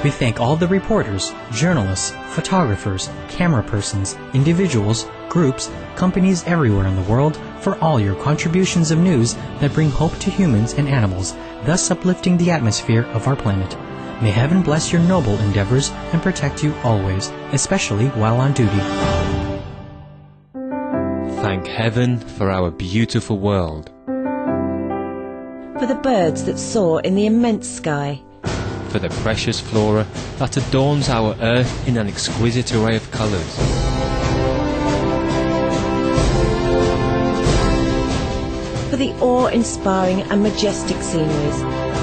We thank all the reporters, journalists, photographers, camera persons, individuals, groups, companies everywhere in the world for all your contributions of news that bring hope to humans and animals, thus uplifting the atmosphere of our planet. May heaven bless your noble endeavors and protect you always, especially while on duty. Thank heaven for our beautiful world. For the birds that soar in the immense sky. For the precious flora that adorns our earth in an exquisite array of colours. For the awe-inspiring and majestic sceneries.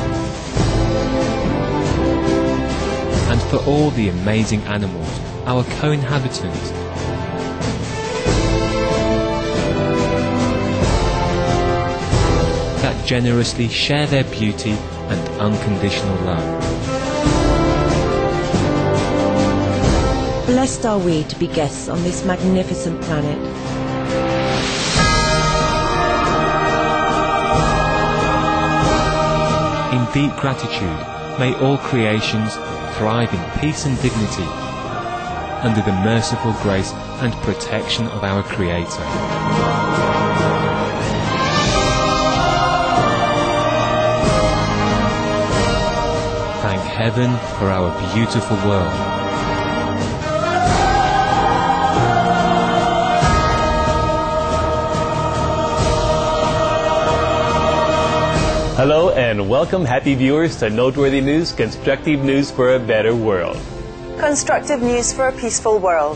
And for all the amazing animals, our co-inhabitants. That generously share their beauty and unconditional love. Blessed are we to be guests on this magnificent planet. In deep gratitude, may all creations thrive in peace and dignity, under the merciful grace and protection of our Creator. Thank heaven for our beautiful world. Hello and welcome, happy viewers, to Noteworthy News, constructive news for a better world. Constructive news for a peaceful world.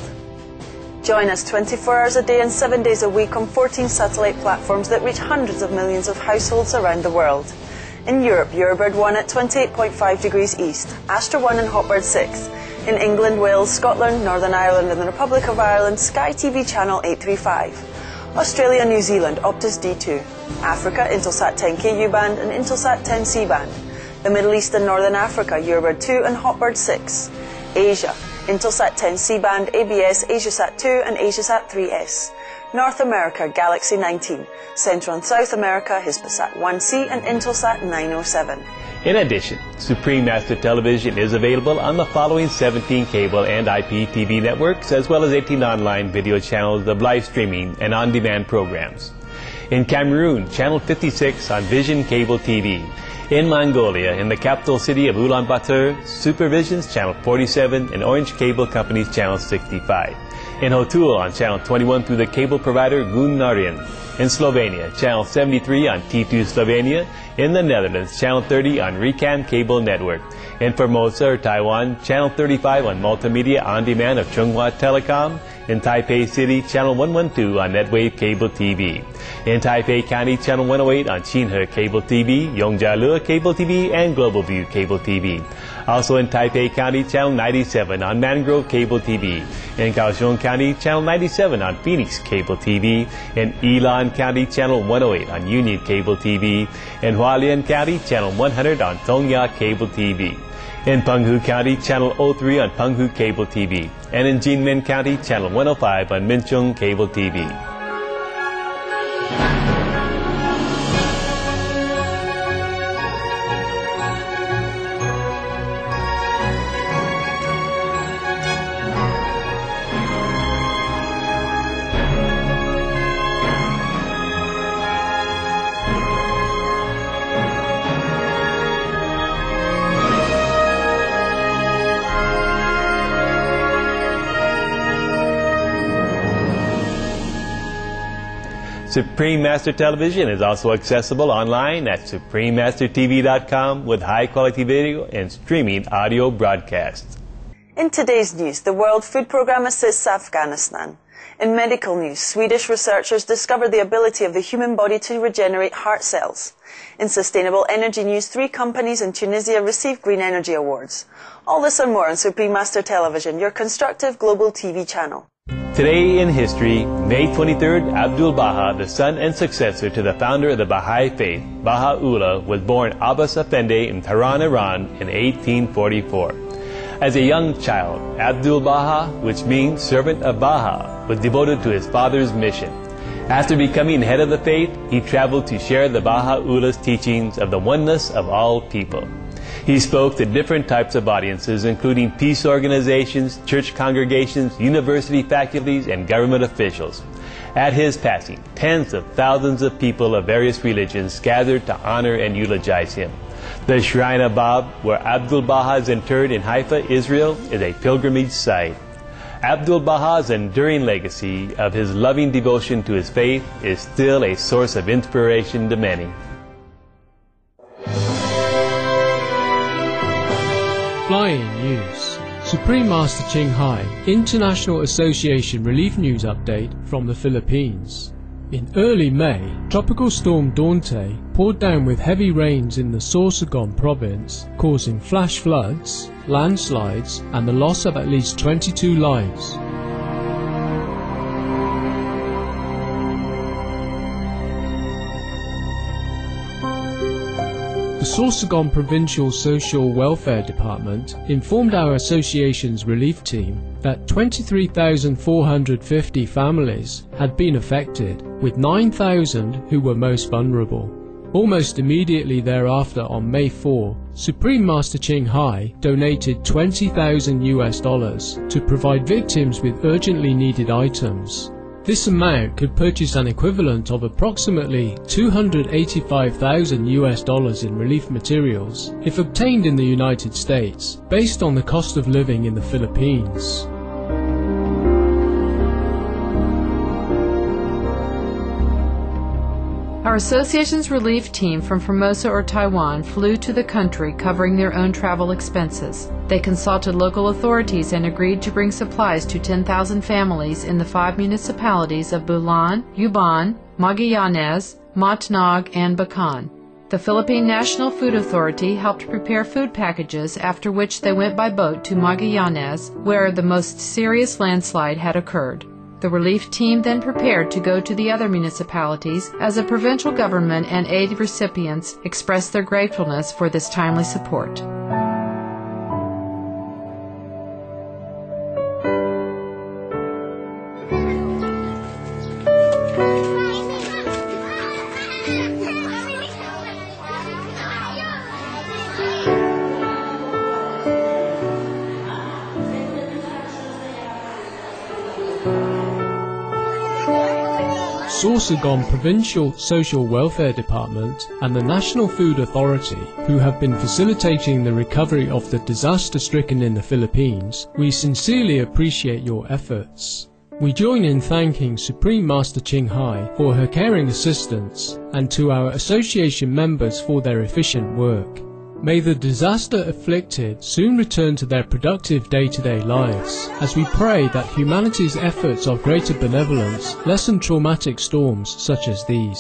Join us 24 hours a day and 7 days a week on 14 satellite platforms that reach hundreds of millions of households around the world. In Europe, Eurobird 1 at 28.5 degrees east, Astra 1 and Hotbird 6. In England, Wales, Scotland, Northern Ireland and the Republic of Ireland, Sky TV channel 835. Australia, New Zealand, Optus D2. Africa, Intelsat 10K U-band and Intelsat 10 C-band. The Middle East and Northern Africa, Eurobird 2 and Hotbird 6. Asia, Intelsat 10 C-band, ABS, Asiasat 2 and Asiasat 3S. North America, Galaxy 19. Central and South America, Hispasat 1C and Intelsat 907. In addition, Supreme Master Television is available on the following 17 cable and IPTV networks, as well as 18 online video channels of live streaming and on-demand programs. In Cameroon, Channel 56 on Vision Cable TV. In Mongolia, in the capital city of Ulaanbaatar, Supervision's Channel 47 and Orange Cable Company's Channel 65. In Hotul on Channel 21 through the cable provider Gunarian. In Slovenia, Channel 73 on T2 Slovenia. In the Netherlands, Channel 30 on Recam Cable Network. In Formosa or Taiwan, Channel 35 on Multimedia On Demand of Chunghwa Telecom. In Taipei City, Channel 112 on Netwave Cable TV. In Taipei County, Channel 108 on Xinhe Cable TV, Yongjialua Cable TV, and Global View Cable TV. Also in Taipei County, Channel 97 on Mangrove Cable TV. In Kaohsiung County, Channel 97 on Phoenix Cable TV. In Yilan County, Channel 108 on Union Cable TV. In Hualien County, Channel 100 on Tongya Cable TV. In Penghu County, Channel 03 on Penghu Cable TV. And in Jinmen County, Channel 105 on Minchung Cable TV. Supreme Master Television is also accessible online at suprememastertv.com with high-quality video and streaming audio broadcasts. In today's news, the World Food Programme assists Afghanistan. In medical news, Swedish researchers discover the ability of the human body to regenerate heart cells. In sustainable energy news, 3 companies in Tunisia receive Green Energy Awards. All this and more on Supreme Master Television, your constructive global TV channel. Today in history, May 23rd, Abdul Baha, the son and successor to the founder of the Baha'i faith, Baha'u'llah, was born Abbas Effendi in Tehran, Iran in 1844. As a young child, Abdul Baha, which means servant of Baha, was devoted to his father's mission. After becoming head of the faith, he traveled to share the Baha'u'llah's teachings of the oneness of all people. He spoke to different types of audiences, including peace organizations, church congregations, university faculties, and government officials. At his passing, tens of thousands of people of various religions gathered to honor and eulogize him. The Shrine of Bab, where Abdu'l-Baha is interred in Haifa, Israel, is a pilgrimage site. Abdu'l-Baha's enduring legacy of his loving devotion to his faith is still a source of inspiration to many. Flying News. Supreme Master Ching Hai, International Association Relief News Update from the Philippines. In early May, Tropical Storm Daunte poured down with heavy rains in the Sorsogon province, causing flash floods, landslides, and the loss of at least 22 lives. The Sorsogon Provincial Social Welfare Department informed our association's relief team that 23,450 families had been affected, with 9,000 who were most vulnerable. Almost immediately thereafter, on May 4, Supreme Master Ching Hai donated $20,000 to provide victims with urgently needed items. This amount could purchase an equivalent of approximately $285,000 in relief materials if obtained in the United States, based on the cost of living in the Philippines. Our association's relief team from Formosa or Taiwan flew to the country covering their own travel expenses. They consulted local authorities and agreed to bring supplies to 10,000 families in the 5 municipalities of Bulan, Yuban, Magallanes, Matnog, and Bacan. The Philippine National Food Authority helped prepare food packages, after which they went by boat to Magallanes, where the most serious landslide had occurred. The relief team then prepared to go to the other municipalities as the provincial government and aid recipients expressed their gratefulness for this timely support. Sorsogon Provincial Social Welfare Department and the National Food Authority, who have been facilitating the recovery of the disaster-stricken in the Philippines, we sincerely appreciate your efforts. We join in thanking Supreme Master Ching Hai for her caring assistance and to our association members for their efficient work. May the disaster-afflicted soon return to their productive day-to-day lives, as we pray that humanity's efforts of greater benevolence lessen traumatic storms such as these.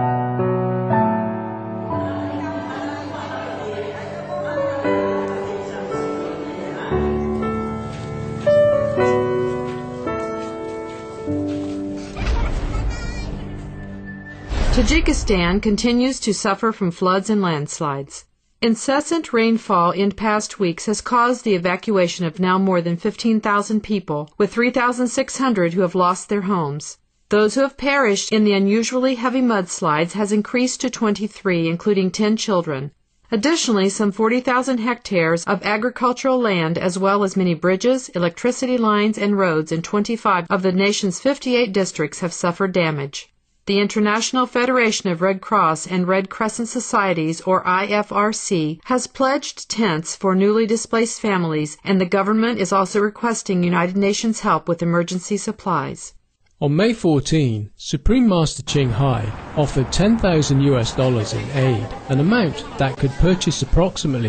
Tajikistan continues to suffer from floods and landslides. Incessant rainfall in past weeks has caused the evacuation of now more than 15,000 people, with 3,600 who have lost their homes. Those who have perished in the unusually heavy mudslides has increased to 23, including 10 children. Additionally, some 40,000 hectares of agricultural land, as well as many bridges, electricity lines, and roads in 25 of the nation's 58 districts have suffered damage. The International Federation of Red Cross and Red Crescent Societies, or IFRC, has pledged tents for newly displaced families, and the government is also requesting United Nations help with emergency supplies. On May 14, Supreme Master Ching Hai offered $10,000 in aid, an amount that could purchase approximately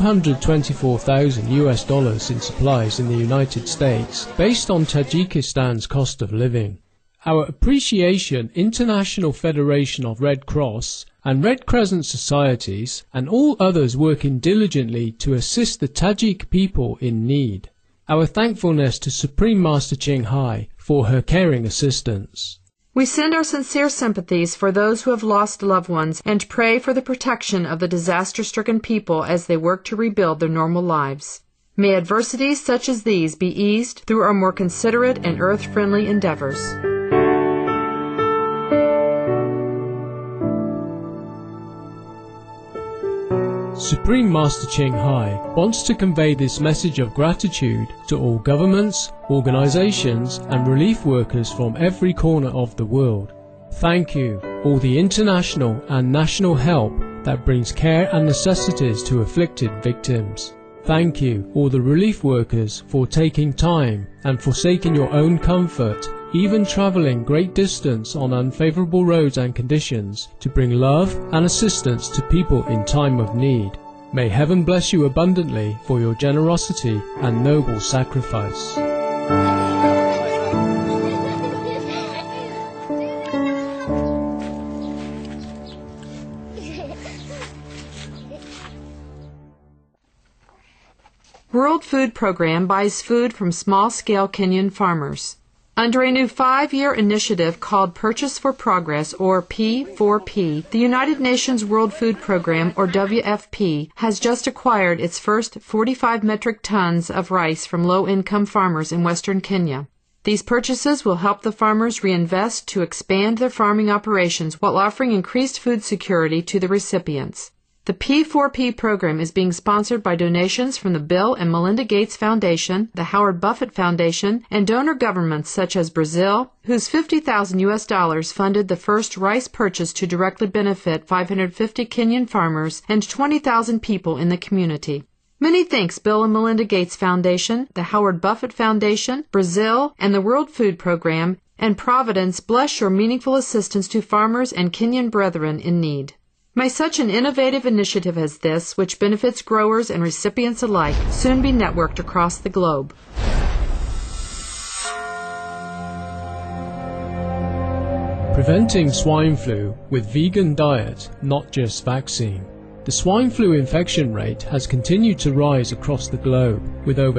$224,000 in supplies in the United States, based on Tajikistan's cost of living. Our Appreciation International Federation of Red Cross and Red Crescent Societies and all others working diligently to assist the Tajik people in need. Our thankfulness to Supreme Master Ching Hai for her caring assistance. We send our sincere sympathies for those who have lost loved ones and pray for the protection of the disaster-stricken people as they work to rebuild their normal lives. May adversities such as these be eased through our more considerate and earth-friendly endeavors. Supreme Master Ching Hai wants to convey this message of gratitude to all governments, organizations, and relief workers from every corner of the world. Thank you, all the international and national help that brings care and necessities to afflicted victims. Thank you, all the relief workers, for taking time and forsaking your own comfort, even traveling great distance on unfavorable roads and conditions, to bring love and assistance to people in time of need. May heaven bless you abundantly for your generosity and noble sacrifice. World Food Program buys food from small-scale Kenyan farmers. Under a new 5-year initiative called Purchase for Progress, or P4P, the United Nations World Food Program, or WFP, has just acquired its first 45 metric tons of rice from low-income farmers in western Kenya. These purchases will help the farmers reinvest to expand their farming operations while offering increased food security to the recipients. The P4P program is being sponsored by donations from the Bill and Melinda Gates Foundation, the Howard Buffett Foundation, and donor governments such as Brazil, whose $50,000 funded the first rice purchase to directly benefit 550 Kenyan farmers and 20,000 people in the community. Many thanks Bill and Melinda Gates Foundation, the Howard Buffett Foundation, Brazil, and the World Food Program, and Providence bless your meaningful assistance to farmers and Kenyan brethren in need. May such an innovative initiative as this, which benefits growers and recipients alike, soon be networked across the globe. Preventing swine flu with vegan diet, not just vaccine. The swine flu infection rate has continued to rise across the globe, with over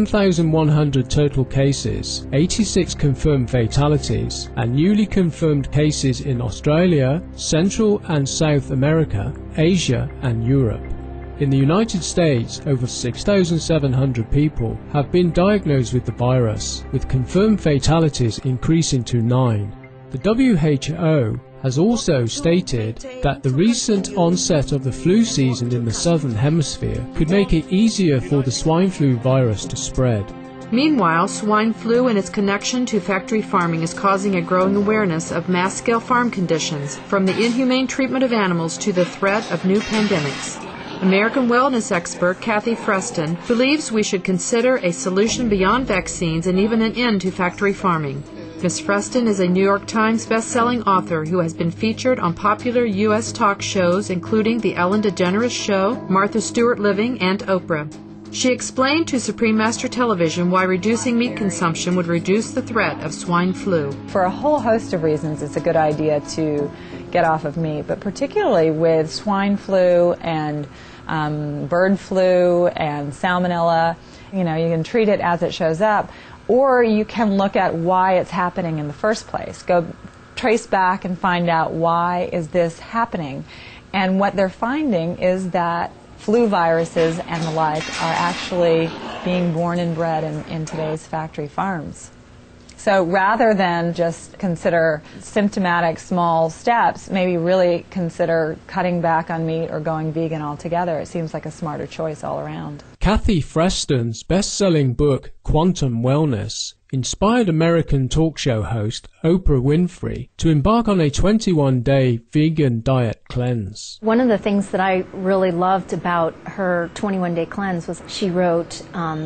11,100 total cases, 86 confirmed fatalities, and newly confirmed cases in Australia, Central and South America, Asia, and Europe. In the United States, over 6,700 people have been diagnosed with the virus, with confirmed fatalities increasing to 9. The WHO has also stated that the recent onset of the flu season in the southern hemisphere could make it easier for the swine flu virus to spread. Meanwhile, swine flu and its connection to factory farming is causing a growing awareness of mass-scale farm conditions, from the inhumane treatment of animals to the threat of new pandemics. American wellness expert Kathy Freston believes we should consider a solution beyond vaccines and even an end to factory farming. Ms. Freston is a New York Times best-selling author who has been featured on popular U.S. talk shows including The Ellen DeGeneres Show, Martha Stewart Living, and Oprah. She explained to Supreme Master Television why reducing meat consumption would reduce the threat of swine flu. For a whole host of reasons, it's a good idea to get off of meat, but particularly with swine flu and bird flu and salmonella, you can treat it as it shows up. Or you can look at why it's happening in the first place. Go trace back and find out why is this happening. And what they're finding is that flu viruses and the like are actually being born and bred in today's factory farms. So rather than just consider symptomatic small steps, maybe really consider cutting back on meat or going vegan altogether. It seems like a smarter choice all around. Kathy Freston's best-selling book, Quantum Wellness, inspired American talk show host Oprah Winfrey to embark on a 21-day vegan diet cleanse. One of the things that I really loved about her 21-day cleanse was she wrote,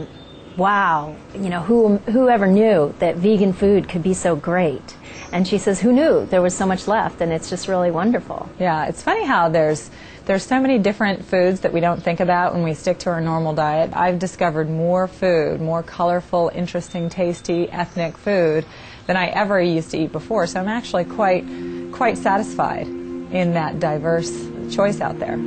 wow, whoever knew that vegan food could be so great? And she says, who knew there was so much left? And it's just really wonderful. Yeah, it's funny how there's so many different foods that we don't think about when we stick to our normal diet. I've discovered more food, more colorful, interesting, tasty, ethnic food than I ever used to eat before. So I'm actually quite satisfied in that diverse choice out there.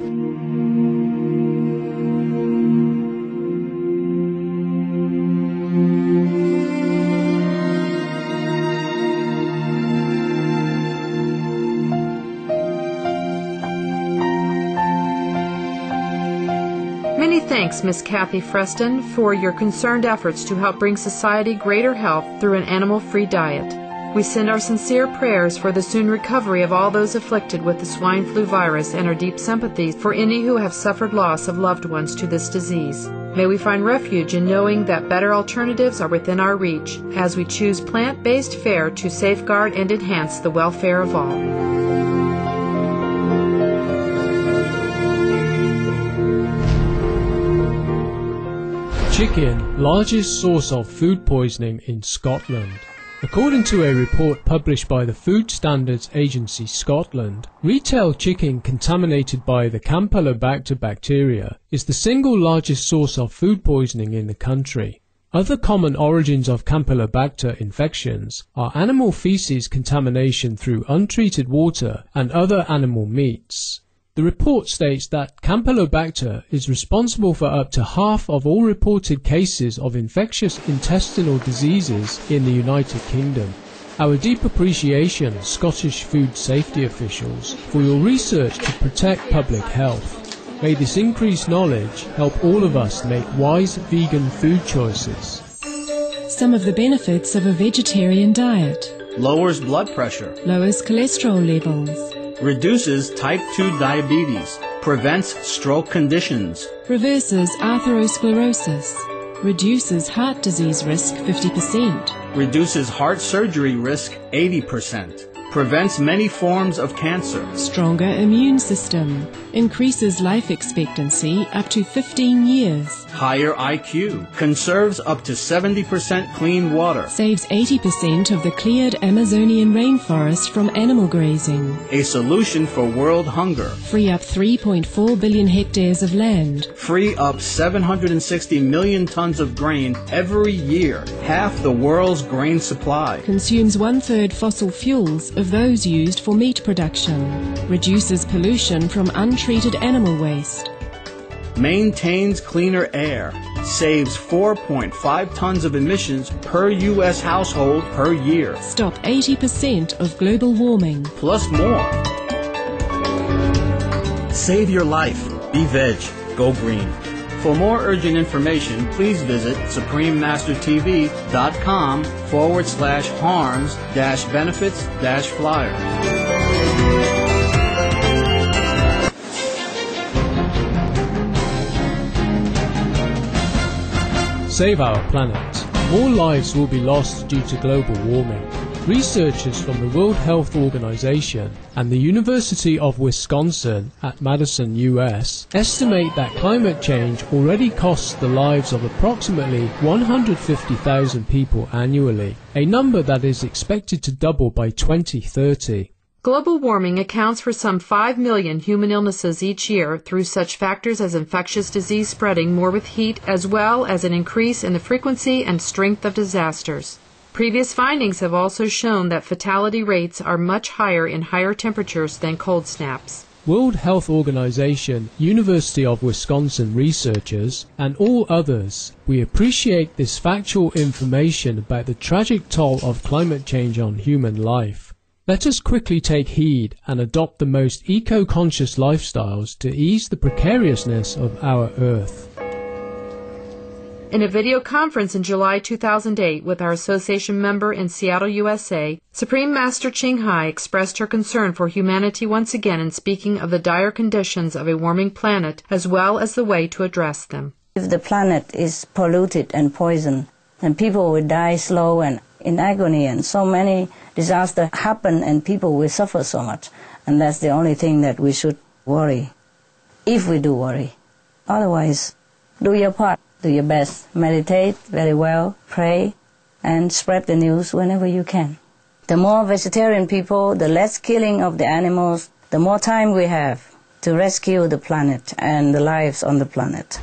Many thanks, Miss Kathy Freston, for your concerned efforts to help bring society greater health through an animal-free diet. We send our sincere prayers for the soon recovery of all those afflicted with the swine flu virus and our deep sympathies for any who have suffered loss of loved ones to this disease. May we find refuge in knowing that better alternatives are within our reach as we choose plant-based fare to safeguard and enhance the welfare of all. Chicken, largest source of food poisoning in Scotland. According to a report published by the Food Standards Agency Scotland, retail chicken contaminated by the Campylobacter bacteria is the single largest source of food poisoning in the country. Other common origins of Campylobacter infections are animal feces contamination through untreated water and other animal meats. The report states that Campylobacter is responsible for up to half of all reported cases of infectious intestinal diseases in the United Kingdom. Our deep appreciation, Scottish food safety officials, for your research to protect public health. May this increased knowledge help all of us make wise vegan food choices. Some of the benefits of a vegetarian diet: lowers blood pressure, lowers cholesterol levels, reduces type 2 diabetes, prevents stroke conditions, reverses atherosclerosis, reduces heart disease risk 50%, reduces heart surgery risk 80%, prevents many forms of cancer, stronger immune system, increases life expectancy up to 15 years, higher IQ, conserves up to 70% clean water, saves 80% of the cleared Amazonian rainforest from animal grazing, a solution for world hunger, free up 3.4 billion hectares of land, free up 760 million tons of grain every year, half the world's grain supply, consumes 1/3 fossil fuels of those used for meat production, reduces pollution from untreated animal waste, maintains cleaner air, saves 4.5 tons of emissions per U.S. household per year. Stop 80% of global warming. Plus more. Save your life. Be veg. Go green. For more urgent information, please visit suprememastertv.com/harms-benefits-flyer. Save our planet. More lives will be lost due to global warming. Researchers from the World Health Organization and the University of Wisconsin at Madison, US, estimate that climate change already costs the lives of approximately 150,000 people annually, a number that is expected to double by 2030. Global warming accounts for some 5 million human illnesses each year through such factors as infectious disease spreading more with heat, as well as an increase in the frequency and strength of disasters. Previous findings have also shown that fatality rates are much higher in higher temperatures than cold snaps. World Health Organization, University of Wisconsin researchers, and all others, we appreciate this factual information about the tragic toll of climate change on human life. Let us quickly take heed and adopt the most eco-conscious lifestyles to ease the precariousness of our Earth. In a video conference in July 2008 with our association member in Seattle, USA, Supreme Master Ching Hai expressed her concern for humanity once again in speaking of the dire conditions of a warming planet as well as the way to address them. If the planet is polluted and poisoned, then people will die slow and in agony, and so many disasters happen and people will suffer so much. And that's the only thing that we should worry, if we do worry. Otherwise, do your part. Do your best. Meditate very well, pray, and spread the news whenever you can. The more vegetarian people, the less killing of the animals, the more time we have to rescue the planet and the lives on the planet.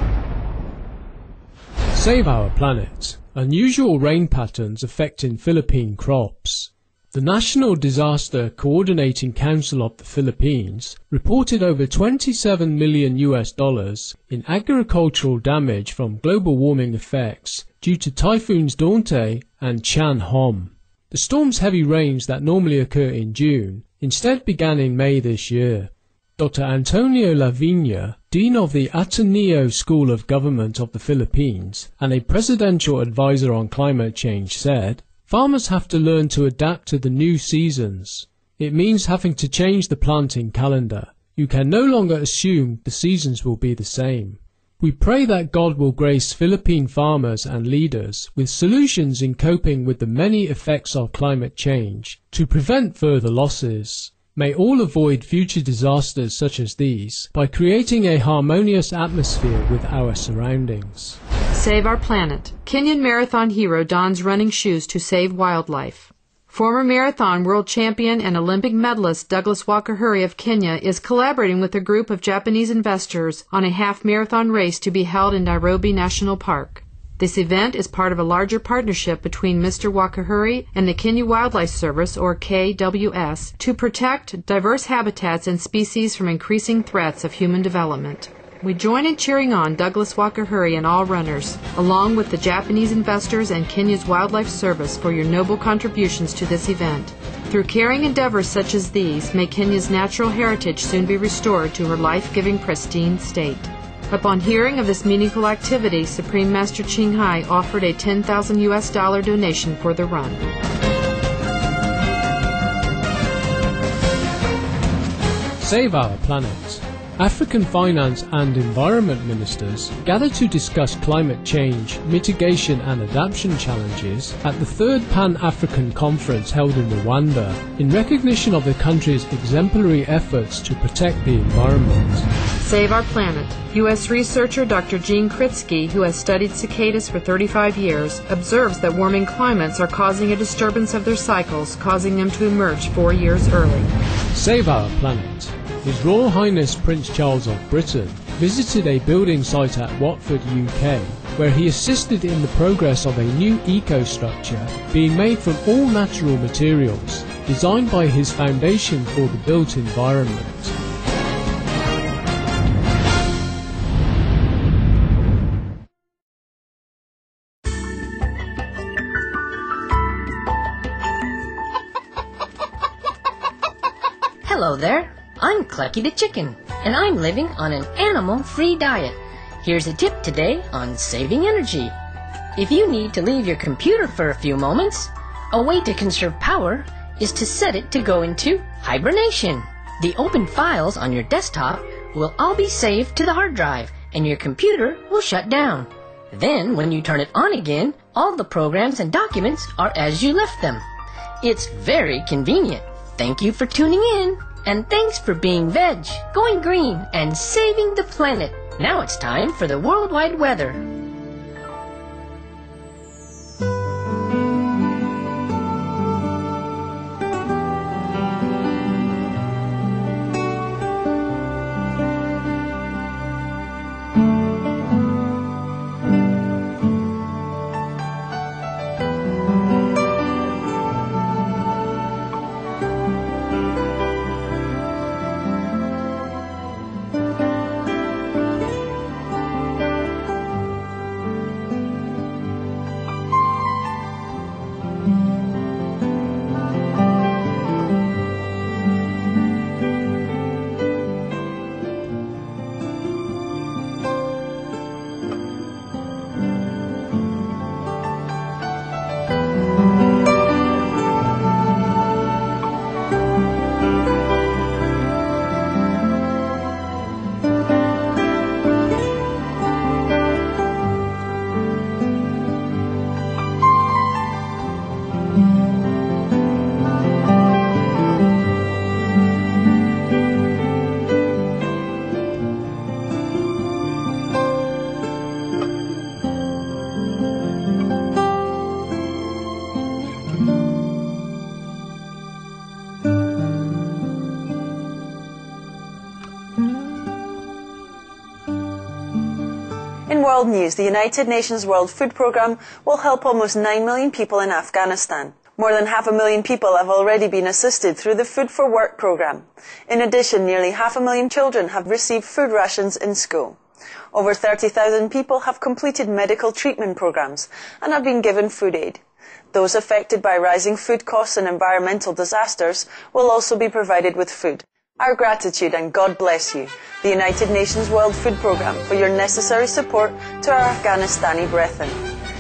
Save our planet. Unusual rain patterns affecting Philippine crops. The National Disaster Coordinating Council of the Philippines reported over $27 million in agricultural damage from global warming effects due to typhoons Dante and Chan Hom. The storm's heavy rains that normally occur in June instead began in May this year. Dr. Antonio Lavina, Dean of the Ateneo School of Government of the Philippines and a presidential advisor on climate change, said, Farmers have to learn to adapt to the new seasons. It means having to change the planting calendar. You can no longer assume the seasons will be the same. We pray that God will grace Philippine farmers and leaders with solutions in coping with the many effects of climate change to prevent further losses. May all avoid future disasters such as these by creating a harmonious atmosphere with our surroundings. Save our planet. Kenyan marathon hero dons running shoes to save wildlife. Former marathon world champion and Olympic medalist Douglas Wakahuri of Kenya is collaborating with a group of Japanese investors on a half-marathon race to be held in Nairobi National Park. This event is part of a larger partnership between Mr. Wakahuri and the Kenya Wildlife Service, or KWS, to protect diverse habitats and species from increasing threats of human development. We join in cheering on Douglas Wakahuri and all runners, along with the Japanese investors and Kenya's Wildlife Service for your noble contributions to this event. Through caring endeavors such as these, may Kenya's natural heritage soon be restored to her life-giving pristine state. Upon hearing of this meaningful activity, Supreme Master Ching Hai offered a $10,000 donation for the run. Save our planet. African finance and environment ministers gathered to discuss climate change, mitigation and adaptation challenges at the third Pan-African Conference held in Rwanda in recognition of the country's exemplary efforts to protect the environment. Save our planet. U.S. researcher Dr. Gene Kritsky, who has studied cicadas for 35 years, observes that warming climates are causing a disturbance of their cycles, causing them to emerge 4 years early. Save our planet. His Royal Highness Prince Charles of Britain visited a building site at Watford, UK, where he assisted in the progress of a new eco-structure being made from all natural materials, designed by his Foundation for the Built Environment. Hello there. I'm Clucky the Chicken, and I'm living on an animal-free diet. Here's a tip today on saving energy. If you need to leave your computer for a few moments, a way to conserve power is to set it to go into hibernation. The open files on your desktop will all be saved to the hard drive, and your computer will shut down. Then, when you turn it on again, all the programs and documents are as you left them. It's very convenient. Thank you for tuning in. And thanks for being veg, going green, and saving the planet. Now it's time for the worldwide weather. In world news, the United Nations World Food Programme will help almost 9 million people in Afghanistan. More than 500,000 people have already been assisted through the Food for Work programme. In addition, nearly 500,000 children have received food rations in school. Over 30,000 people have completed medical treatment programmes and have been given food aid. Those affected by rising food costs and environmental disasters will also be provided with food. Our gratitude and God bless you, the United Nations World Food Programme, for your necessary support to our Afghanistani brethren.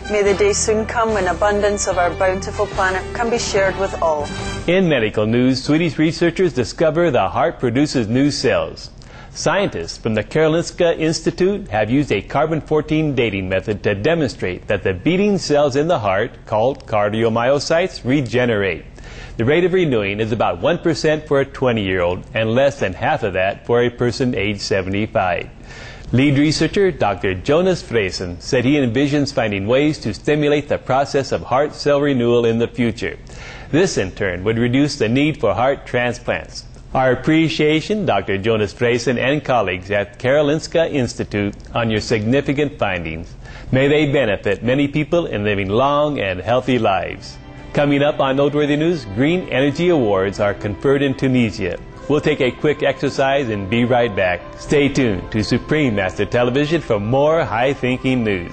May the day soon come when abundance of our bountiful planet can be shared with all. In medical news, Swedish researchers discover the heart produces new cells. Scientists from the Karolinska Institute have used a carbon-14 dating method to demonstrate that the beating cells in the heart, called cardiomyocytes, regenerate. The rate of renewing is about 1% for a 20-year-old and less than half of that for a person aged 75. Lead researcher Dr. Jonas Fresen said he envisions finding ways to stimulate the process of heart cell renewal in the future. This, in turn, would reduce the need for heart transplants. Our appreciation, Dr. Jonas Fresen and colleagues at Karolinska Institute, on your significant findings. May they benefit many people in living long and healthy lives. Coming up on Noteworthy News, Green Energy Awards are conferred in Tunisia. We'll take a quick exercise and be right back. Stay tuned to Supreme Master Television for more high-thinking news.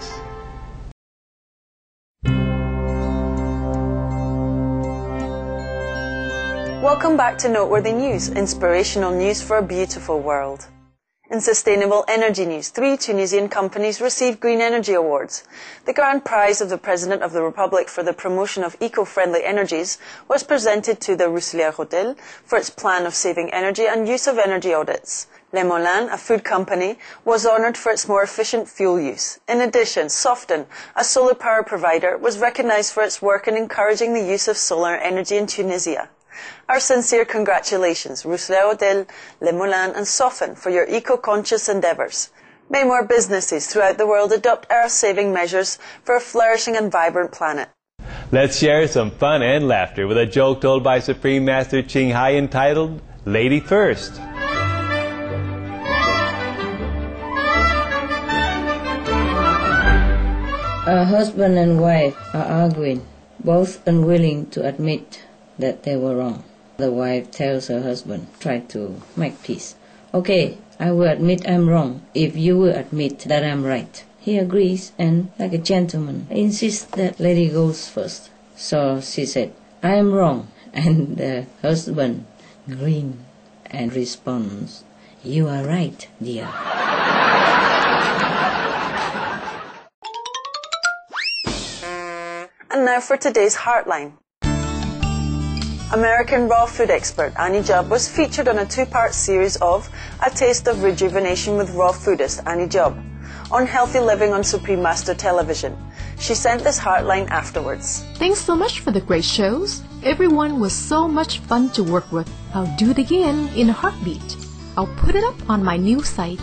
Welcome back to Noteworthy News, inspirational news for a beautiful world. In sustainable energy news, 3 Tunisian companies received Green Energy Awards. The grand prize of the President of the Republic for the promotion of eco-friendly energies was presented to the Roussellier Hotel for its plan of saving energy and use of energy audits. Le Moulin, a food company, was honoured for its more efficient fuel use. In addition, Soften, a solar power provider, was recognised for its work in encouraging the use of solar energy in Tunisia. Our sincere congratulations, Roussellier Hotel, Le Moulin and Soften, for your eco-conscious endeavours. May more businesses throughout the world adopt earth-saving measures for a flourishing and vibrant planet. Let's share some fun and laughter with a joke told by Supreme Master Ching Hai entitled, Lady First. A husband and wife are arguing, both unwilling to admit that they were wrong. The wife tells her husband, try to make peace. Okay, I will admit I'm wrong if you will admit that I'm right. He agrees and, like a gentleman, insists that lady goes first. So she said, I am wrong. And the husband grins and responds, you are right, dear. And now for today's Heartline. American raw food expert Annie Jubb was featured on a 2-part series of A Taste of Rejuvenation with raw foodist Annie Jubb on Healthy Living on Supreme Master Television. She sent this Heartline afterwards. Thanks so much for the great shows. Everyone was so much fun to work with. I'll do it again in a heartbeat. I'll put it up on my new site,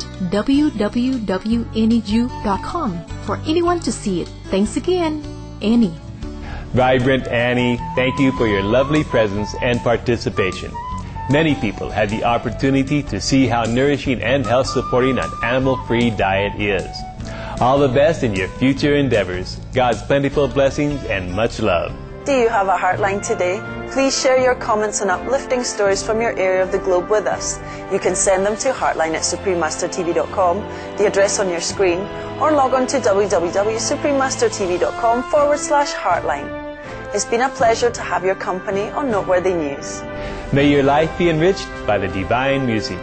www.annieju.com, for anyone to see it. Thanks again, Annie. Vibrant Annie, thank you for your lovely presence and participation. Many people had the opportunity to see how nourishing and health-supporting an animal-free diet is. All the best in your future endeavors. God's plentiful blessings and much love. Do you have a Heartline today? Please share your comments and uplifting stories from your area of the globe with us. You can send them to heartline@suprememastertv.com, the address on your screen, or log on to www.suprememastertv.com/heartline. It's been a pleasure to have your company on Noteworthy News. May your life be enriched by the divine music.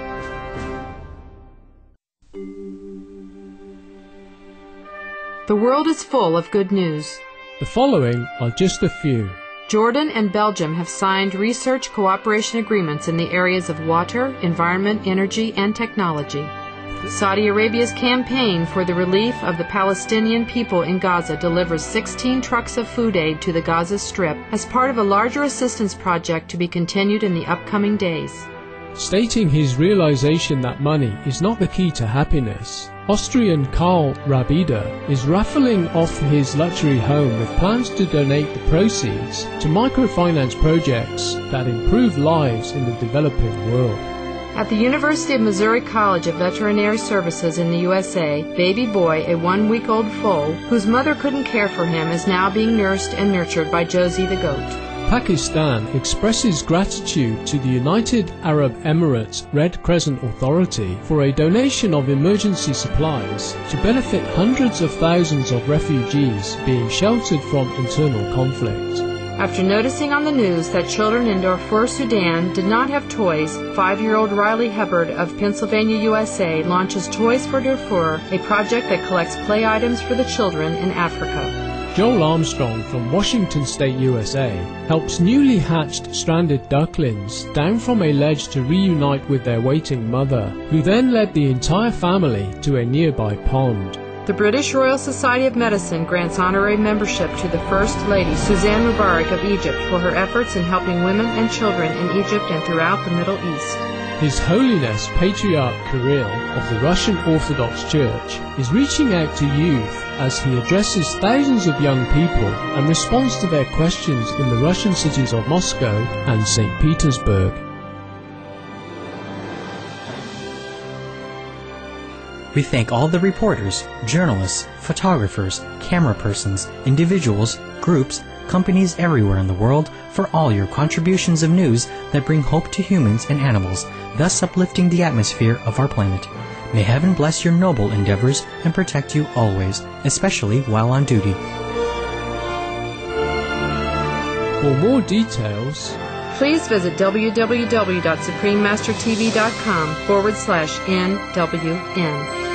The world is full of good news. The following are just a few. Jordan and Belgium have signed research cooperation agreements in the areas of water, environment, energy, and technology. Saudi Arabia's campaign for the relief of the Palestinian people in Gaza delivers 16 trucks of food aid to the Gaza Strip as part of a larger assistance project to be continued in the upcoming days. Stating his realization that money is not the key to happiness, Austrian Karl Rabida is raffling off his luxury home with plans to donate the proceeds to microfinance projects that improve lives in the developing world. At the University of Missouri College of Veterinary Services in the USA, baby boy, a 1-week-old foal, whose mother couldn't care for him, is now being nursed and nurtured by Josie the goat. Pakistan expresses gratitude to the United Arab Emirates Red Crescent Authority for a donation of emergency supplies to benefit hundreds of thousands of refugees being sheltered from internal conflict. After noticing on the news that children in Darfur, Sudan did not have toys, 5-year-old Riley Hubbard of Pennsylvania, USA launches Toys for Darfur, a project that collects play items for the children in Africa. Joel Armstrong from Washington State, USA, helps newly hatched stranded ducklings down from a ledge to reunite with their waiting mother, who then led the entire family to a nearby pond. The British Royal Society of Medicine grants honorary membership to the First Lady Suzanne Mubarak of Egypt for her efforts in helping women and children in Egypt and throughout the Middle East. His Holiness Patriarch Kirill of the Russian Orthodox Church is reaching out to youth as he addresses thousands of young people and responds to their questions in the Russian cities of Moscow and St. Petersburg. We thank all the reporters, journalists, photographers, camera persons, individuals, groups, companies everywhere in the world for all your contributions of news that bring hope to humans and animals, thus uplifting the atmosphere of our planet. May heaven bless your noble endeavors and protect you always, especially while on duty. For more details, please visit www.suprememastertv.com/NWN.